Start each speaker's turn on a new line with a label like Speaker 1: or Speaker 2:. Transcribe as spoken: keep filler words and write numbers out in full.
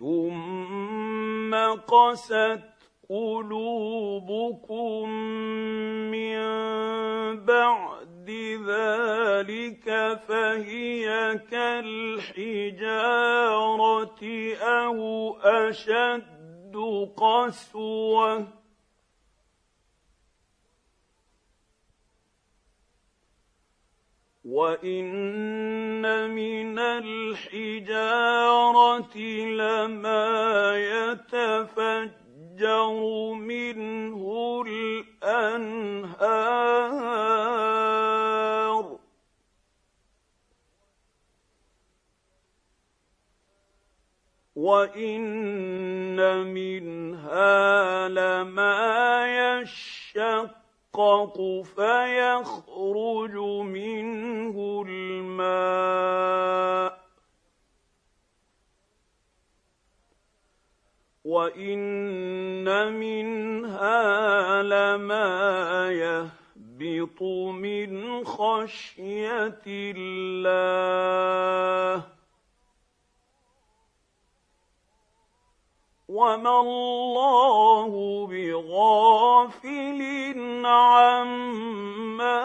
Speaker 1: ثم قست قلوبكم من بعد ذلك فهي كالحجارة أو أشد قسوة وإن من الحجارة لما يتفجر منه الأنهار وإن منها لما يشقق فيخرج منه الماء وإن منها لما يهبط من خشية الله وما الله بغافل عما